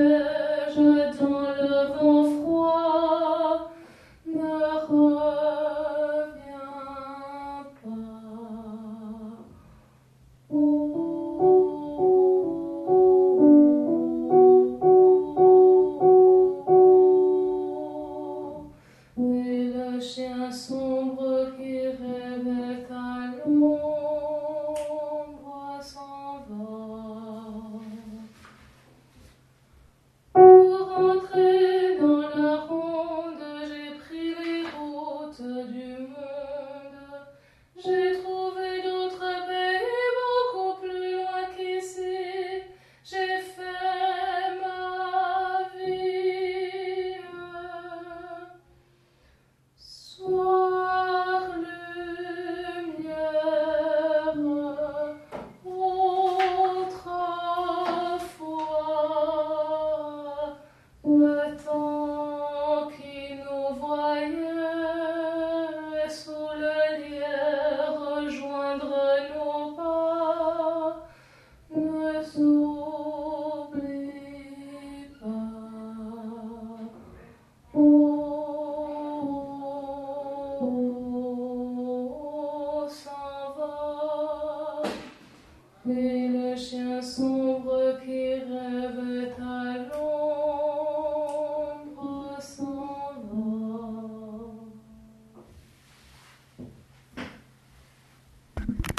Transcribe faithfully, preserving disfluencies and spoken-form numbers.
neige dans le vent froid ne revient pas. Et le chien sombre qui rêvait à l'ombre s'en va. Pour entrer dans la ronde, j'ai pris les routes du monde. J'ai trouvé d'autres pays beaucoup plus loin qu'ici. J'ai fait ma vie. Soir, lumière, autrefois, le temps qui nous voyait sous le lierre rejoindre nos pas ne s'oublie pas. Oh, s'en va, et le chien sombre qui rêve